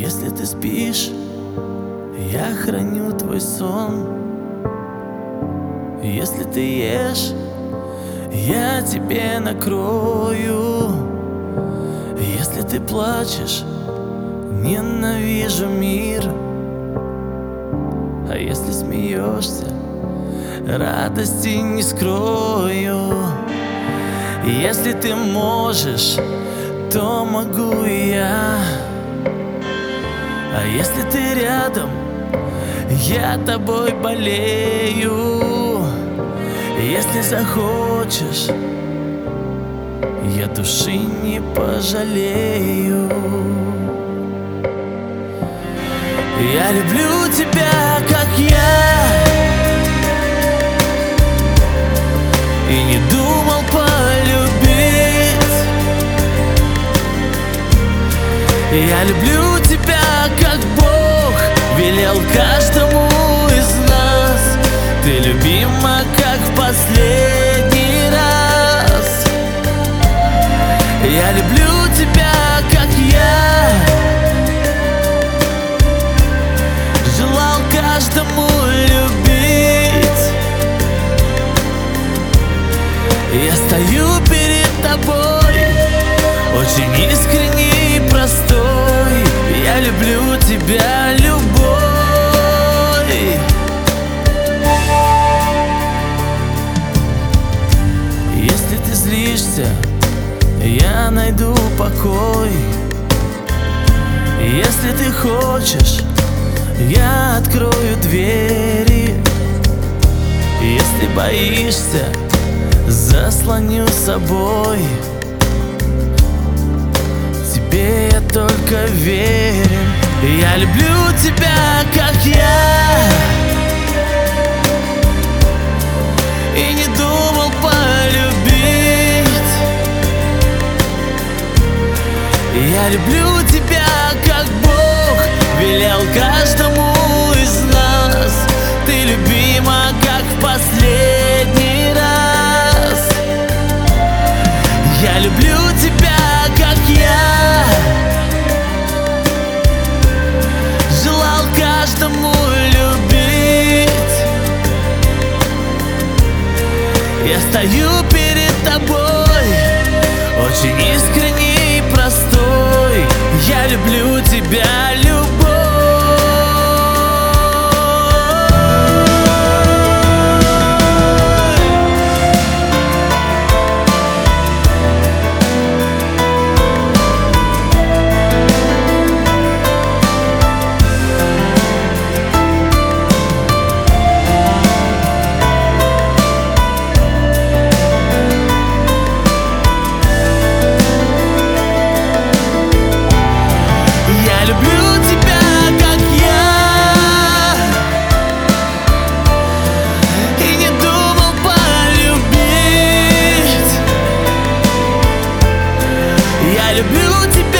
Если ты спишь, я храню твой сон. Если ты ешь, я тебе накрою. Если ты плачешь, ненавижу мир. А если смеешься, радости не скрою. Если ты можешь, то могу и я. А если ты рядом, я тобой болею. Если захочешь, я души не пожалею. Я люблю тебя, как я, и не думал полюбить. Я люблю тебя, как Бог велел каждому из нас. Ты любима, как в последний раз. Я люблю тебя, как я желал каждому любить. Я стою перед тобой, очень искренний и простой. Я люблю тебя, любовь. Если ты злишься, я найду покой. Если ты хочешь, я открою двери. Если боишься, заслоню собой. Тебе я только верен. Я люблю тебя, как я, и не думал полюбить. Я люблю тебя, как Бог велел каждому из нас. Ты любима, как в последний раз. Я люблю тебя, как я желал каждому любить. Я стою перед тобой, очень искренний и простой. Я люблю тебя, любовь. Я люблю тебя.